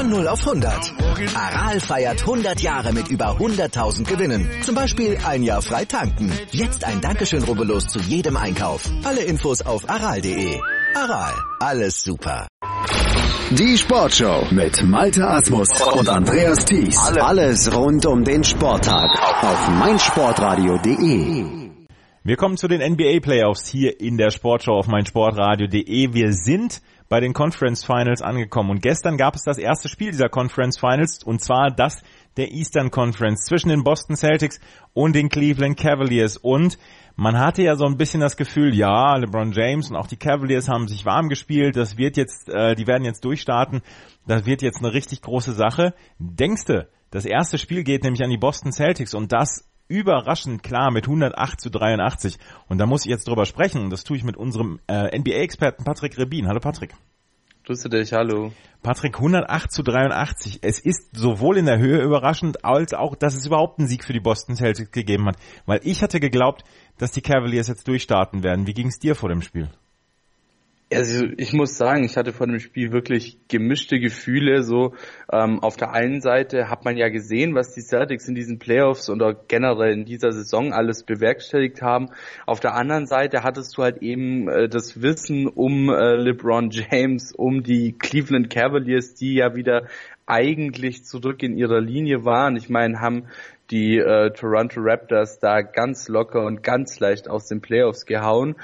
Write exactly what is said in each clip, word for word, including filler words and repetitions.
Von null auf hundert. Aral feiert hundert Jahre mit über hunderttausend Gewinnen. Zum Beispiel ein Jahr frei tanken. Jetzt ein Dankeschön, rubbellos zu jedem Einkauf. Alle Infos auf aral punkt de. Aral, alles super. Die Sportshow mit Malte Asmus und Andreas Thies. Alles rund um den Sporttag auf meinsportradio punkt de. Wir kommen zu den N B A-Playoffs hier in der Sportshow auf meinsportradio punkt de. Wir sind bei den Conference Finals angekommen und gestern gab es das erste Spiel dieser Conference Finals und zwar das der Eastern Conference zwischen den Boston Celtics und den Cleveland Cavaliers und man hatte ja so ein bisschen das Gefühl, ja, LeBron James und auch die Cavaliers haben sich warm gespielt, das wird jetzt, äh, die werden jetzt durchstarten, das wird jetzt eine richtig große Sache. Denkst du, das erste Spiel geht nämlich an die Boston Celtics und das überraschend klar mit hundertacht zu dreiundachtzig. Und da muss ich jetzt drüber sprechen. Das tue ich mit unserem äh, N B A-Experten Patrick Rebin. Hallo Patrick. Grüße dich, hallo. Patrick, hundertacht zu dreiundachtzig. Es ist sowohl in der Höhe überraschend, als auch, dass es überhaupt einen Sieg für die Boston Celtics gegeben hat. Weil ich hatte geglaubt, dass die Cavaliers jetzt durchstarten werden. Wie ging es dir vor dem Spiel? Also ich muss sagen, ich hatte vor dem Spiel wirklich gemischte Gefühle. So ähm, auf der einen Seite hat man ja gesehen, was die Celtics in diesen Playoffs oder generell in dieser Saison alles bewerkstelligt haben. Auf der anderen Seite hattest du halt eben äh, das Wissen um äh, LeBron James, um die Cleveland Cavaliers, die ja wieder eigentlich zurück in ihrer Linie waren. Ich meine, haben die äh, Toronto Raptors da ganz locker und ganz leicht aus den Playoffs gehauen.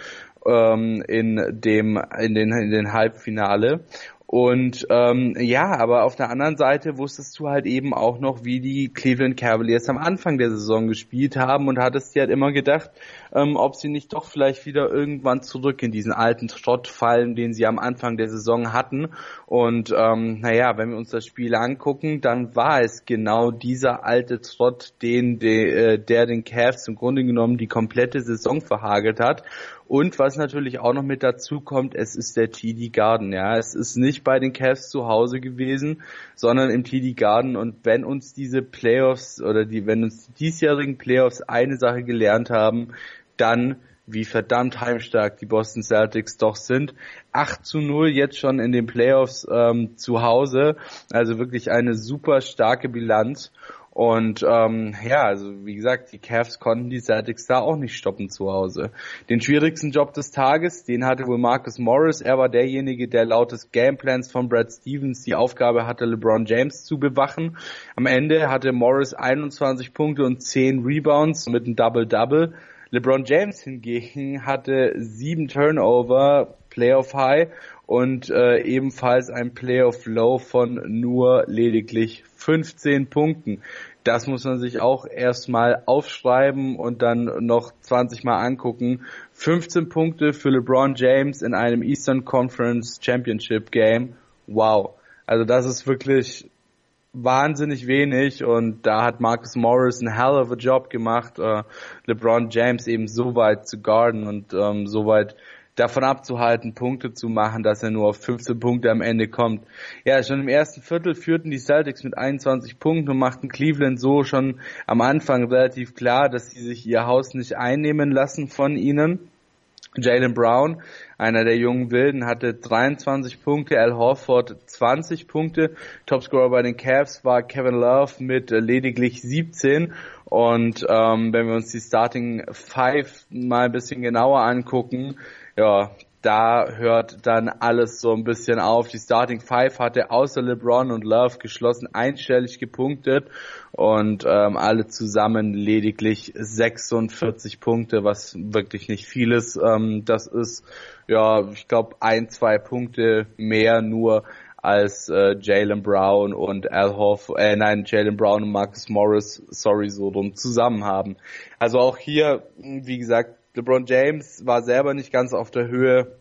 in dem in den in den Halbfinale und ähm, ja, aber auf der anderen Seite wusstest du halt eben auch noch, wie die Cleveland Cavaliers am Anfang der Saison gespielt haben und hattest dir halt immer gedacht, ähm, ob sie nicht doch vielleicht wieder irgendwann zurück in diesen alten Trott fallen, den sie am Anfang der Saison hatten. Und ähm, naja, wenn wir uns das Spiel angucken, dann war es genau dieser alte Trott, den de, äh, der den Cavs im Grunde genommen die komplette Saison verhagelt hat. Und was natürlich auch noch mit dazu kommt, es ist der T D Garden, ja. Es ist nicht bei den Cavs zu Hause gewesen, sondern im T D Garden. Und wenn uns diese Playoffs oder die, wenn uns die diesjährigen Playoffs eine Sache gelernt haben, dann wie verdammt heimstark die Boston Celtics doch sind. acht zu null jetzt schon in den Playoffs ähm, zu Hause. Also wirklich eine super starke Bilanz. Und ähm, ja, also wie gesagt, die Cavs konnten die Celtics da auch nicht stoppen zu Hause. Den schwierigsten Job des Tages, den hatte wohl Marcus Morris. Er war derjenige, der laut des Gameplans von Brad Stevens die Aufgabe hatte, LeBron James zu bewachen. Am Ende hatte Morris einundzwanzig Punkte und zehn Rebounds mit einem Double-Double. LeBron James hingegen hatte sieben Turnover, Playoff High und äh, ebenfalls ein Playoff Low von nur lediglich fünfzehn Punkten. Das muss man sich auch erstmal aufschreiben und dann noch zwanzig Mal angucken. fünfzehn Punkte für LeBron James in einem Eastern Conference Championship Game. Wow. Also das ist wirklich wahnsinnig wenig und da hat Marcus Morris einen hell of a Job gemacht, äh, LeBron James eben so weit zu guarden und ähm, so weit davon abzuhalten, Punkte zu machen, dass er nur auf fünfzehn Punkte am Ende kommt. Ja, schon im ersten Viertel führten die Celtics mit einundzwanzig Punkten und machten Cleveland so schon am Anfang relativ klar, dass sie sich ihr Haus nicht einnehmen lassen von ihnen. Jaylen Brown, einer der jungen Wilden, hatte dreiundzwanzig Punkte, Al Horford zwanzig Punkte. Topscorer bei den Cavs war Kevin Love mit lediglich siebzehn. Und ähm, wenn wir uns die Starting Five mal ein bisschen genauer angucken, ja, da hört dann alles so ein bisschen auf. Die Starting Five hatte außer LeBron und Love geschlossen einstellig gepunktet und ähm, alle zusammen lediglich sechsundvierzig Punkte, was wirklich nicht viel ist. Ähm, das ist, ja, ich glaube, ein, zwei Punkte mehr nur als äh, Jaylen Brown und Al Horford, äh, nein, Jaylen Brown und Marcus Morris, sorry, so rum zusammen haben. Also auch hier, wie gesagt, LeBron James war selber nicht ganz auf der Höhe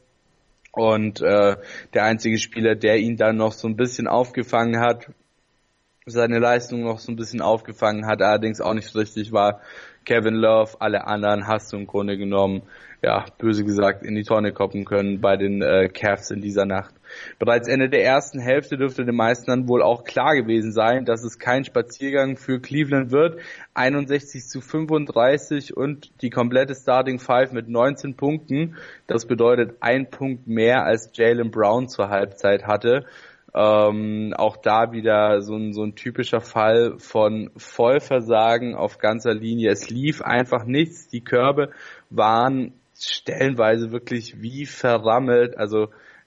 und äh, der einzige Spieler, der ihn dann noch so ein bisschen aufgefangen hat, seine Leistung noch so ein bisschen aufgefangen hat, allerdings auch nicht richtig war, Kevin Love. Alle anderen hast du im Grunde genommen, ja, böse gesagt, in die Tonne koppen können bei den äh, Cavs in dieser Nacht. Bereits Ende der ersten Hälfte dürfte den meisten dann wohl auch klar gewesen sein, dass es kein Spaziergang für Cleveland wird. einundsechzig zu fünfunddreißig und die komplette Starting Five mit neunzehn Punkten. Das bedeutet ein Punkt mehr als Jaylen Brown zur Halbzeit hatte. Ähm, auch da wieder so ein, so ein typischer Fall von Vollversagen auf ganzer Linie. Es lief einfach nichts. Die Körbe waren stellenweise wirklich wie verrammelt. Also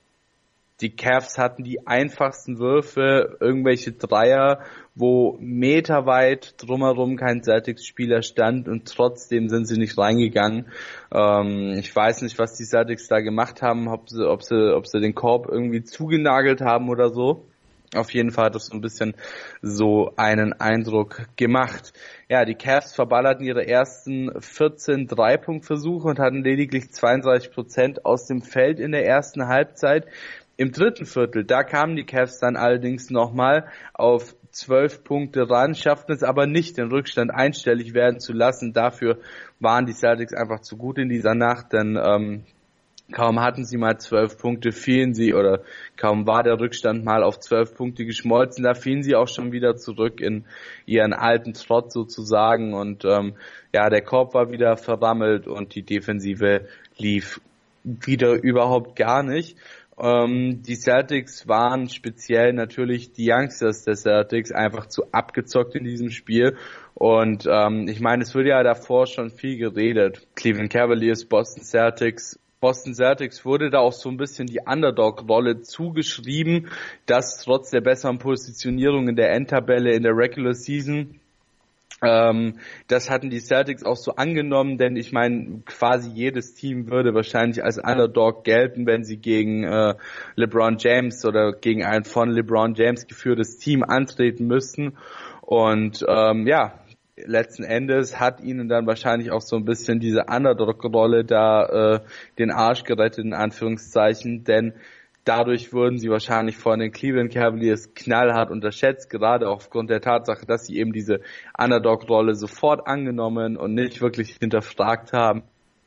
die Cavs hatten die einfachsten Würfe, irgendwelche Dreier, wo meterweit drumherum kein Celtics-Spieler stand und trotzdem sind sie nicht reingegangen. Ähm, ich weiß nicht, was die Celtics da gemacht haben, ob sie, ob sie, ob sie den Korb irgendwie zugenagelt haben oder so. Auf jeden Fall hat das so ein bisschen so einen Eindruck gemacht. Ja, die Cavs verballerten ihre ersten vierzehn Dreipunktversuche und hatten lediglich zweiunddreißig Prozent aus dem Feld in der ersten Halbzeit. Im dritten Viertel, da kamen die Cavs dann allerdings nochmal auf zwölf Punkte ran, schafften es aber nicht, den Rückstand einstellig werden zu lassen. Dafür waren die Celtics einfach zu gut in dieser Nacht, denn ähm, kaum hatten sie mal zwölf Punkte, fielen sie, oder kaum war der Rückstand mal auf zwölf Punkte geschmolzen, da fielen sie auch schon wieder zurück in ihren alten Trott sozusagen. Und ähm, ja, der Korb war wieder verrammelt und die Defensive lief wieder überhaupt gar nicht. Ähm, die Celtics waren speziell natürlich die Youngsters der Celtics einfach zu abgezockt in diesem Spiel. Und ähm, ich meine, es wurde ja davor schon viel geredet. Cleveland Cavaliers, Boston Celtics. Boston Celtics wurde da auch so ein bisschen die Underdog-Rolle zugeschrieben, dass trotz der besseren Positionierung in der Endtabelle in der Regular Season, ähm, das hatten die Celtics auch so angenommen, denn ich meine, quasi jedes Team würde wahrscheinlich als Underdog gelten, wenn sie gegen äh, LeBron James oder gegen ein von LeBron James geführtes Team antreten müssten. Und ähm, ja, letzten Endes hat ihnen dann wahrscheinlich auch so ein bisschen diese Underdog-Rolle da äh, den Arsch gerettet, in Anführungszeichen, denn dadurch wurden sie wahrscheinlich von den Cleveland Cavaliers knallhart unterschätzt, gerade aufgrund der Tatsache, dass sie eben diese Underdog-Rolle sofort angenommen und nicht wirklich hinterfragt haben.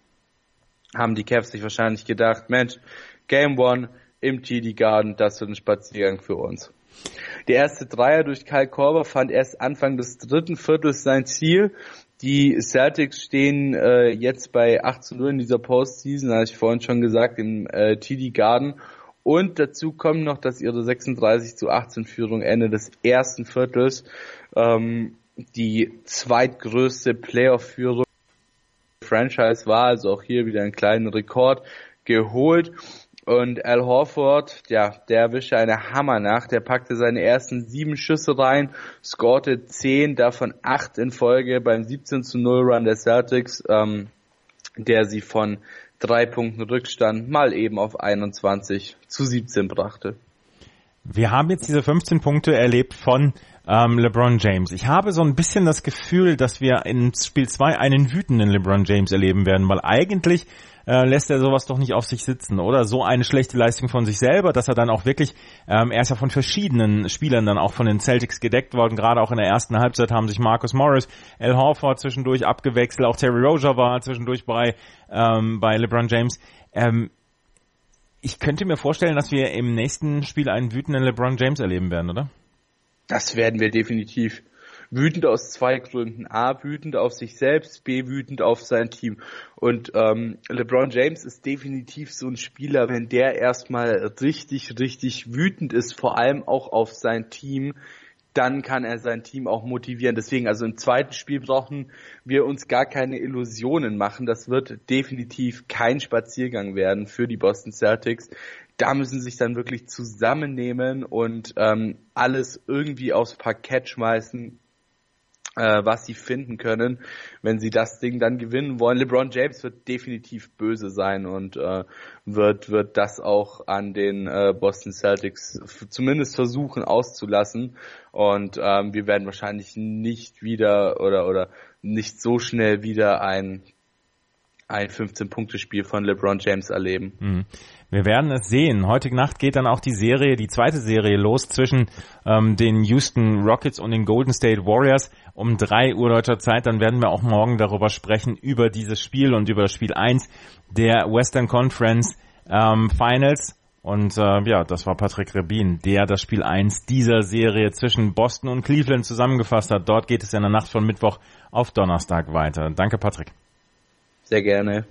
Haben die Cavs sich wahrscheinlich gedacht, Mensch, Game One im T D Garden, das wird ein Spaziergang für uns. Der erste Dreier durch Kyle Korver fand erst Anfang des dritten Viertels sein Ziel. Die Celtics stehen äh, jetzt bei acht zu null in dieser Postseason, hatte ich vorhin schon gesagt, im äh, T D Garden. Und dazu kommt noch, dass ihre sechsunddreißig zu achtzehn Führung Ende des ersten Viertels ähm, die zweitgrößte Playoff-Führung der Franchise war. Also auch hier wieder einen kleinen Rekord geholt. Und Al Horford, ja, der erwischte eine Hammernacht. Der packte seine ersten sieben Schüsse rein, scorte zehn, davon acht in Folge beim siebzehn zu null Run der Celtics, ähm, der sie von drei Punkten Rückstand mal eben auf einundzwanzig zu siebzehn brachte. Wir haben jetzt diese fünfzehn Punkte erlebt von ähm, LeBron James. Ich habe so ein bisschen das Gefühl, dass wir in Spiel zwei einen wütenden LeBron James erleben werden, weil eigentlich äh, lässt er sowas doch nicht auf sich sitzen, oder? So eine schlechte Leistung von sich selber, dass er dann auch wirklich, ähm, er ist ja von verschiedenen Spielern dann auch von den Celtics gedeckt worden, gerade auch in der ersten Halbzeit haben sich Marcus Morris, Al Horford zwischendurch abgewechselt, auch Terry Rozier war zwischendurch bei, ähm, bei LeBron James. Ähm, ich könnte mir vorstellen, dass wir im nächsten Spiel einen wütenden LeBron James erleben werden, oder? Das werden wir definitiv. Wütend aus zwei Gründen. A, wütend auf sich selbst, B, wütend auf sein Team. Und ähm, LeBron James ist definitiv so ein Spieler, wenn der erstmal richtig, richtig wütend ist, vor allem auch auf sein Team, dann kann er sein Team auch motivieren. Deswegen, also im zweiten Spiel brauchen wir uns gar keine Illusionen machen. Das wird definitiv kein Spaziergang werden für die Boston Celtics. Da müssen sie sich dann wirklich zusammennehmen und ähm, alles irgendwie aufs Parkett schmeißen, äh, was sie finden können, wenn sie das Ding dann gewinnen wollen. LeBron James wird definitiv böse sein und äh, wird wird das auch an den äh, Boston Celtics f- zumindest versuchen auszulassen. Und ähm, wir werden wahrscheinlich nicht wieder oder oder nicht so schnell wieder ein ein fünfzehn-Punkte-Spiel von LeBron James erleben. Mhm. Wir werden es sehen. Heute Nacht geht dann auch die Serie, die zweite Serie los zwischen ähm, den Houston Rockets und den Golden State Warriors um drei Uhr deutscher Zeit. Dann werden wir auch morgen darüber sprechen, über dieses Spiel und über das Spiel eins der Western Conference ähm, Finals. Und äh, ja, das war Patrick Rebin, der das Spiel eins dieser Serie zwischen Boston und Cleveland zusammengefasst hat. Dort geht es in der Nacht von Mittwoch auf Donnerstag weiter. Danke, Patrick. Sehr gerne.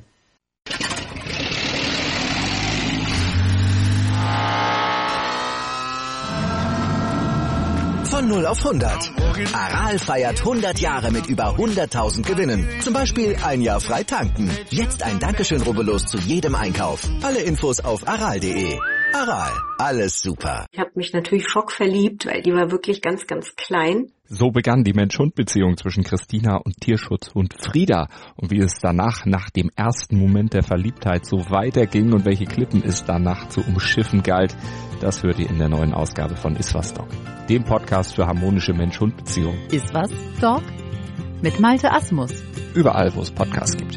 Von null auf hundert. Aral feiert hundert Jahre mit über hunderttausend Gewinnen. Zum Beispiel ein Jahr frei tanken. Jetzt ein Dankeschön, rubbellos zu jedem Einkauf. Alle Infos auf aral punkt de. Aral, alles super. Ich habe mich natürlich schockverliebt, weil die war wirklich ganz, ganz klein. So begann die Mensch-Hund-Beziehung zwischen Christina und Tierschutzhund Frieda. Und wie es danach, nach dem ersten Moment der Verliebtheit, so weiterging und welche Klippen es danach zu umschiffen galt, das hört ihr in der neuen Ausgabe von Iswas Dog, dem Podcast für harmonische Mensch-Hund-Beziehungen. Iswas Dog mit Malte Asmus. Überall, wo es Podcasts gibt.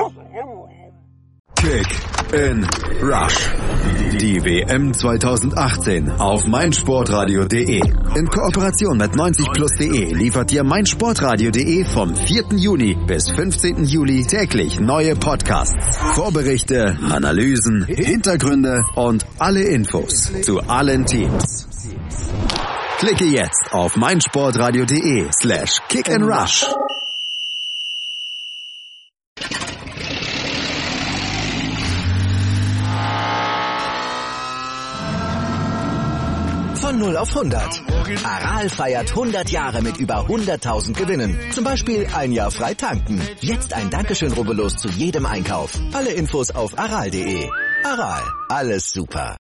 Kick in Rush. Die W M zwanzig achtzehn auf meinsportradio punkt de. In Kooperation mit neunzig plus punkt de liefert dir meinsportradio punkt de vom vierten Juni bis fünfzehnten Juli täglich neue Podcasts, Vorberichte, Analysen, Hintergründe und alle Infos zu allen Teams. Klicke jetzt auf meinsportradio punkt de slash kick and rush. Von null auf hundert. Aral feiert hundert Jahre mit über hunderttausend Gewinnen. Zum Beispiel ein Jahr frei tanken. Jetzt ein Dankeschön, rubbellos zu jedem Einkauf. Alle Infos auf aral punkt de. Aral, alles super.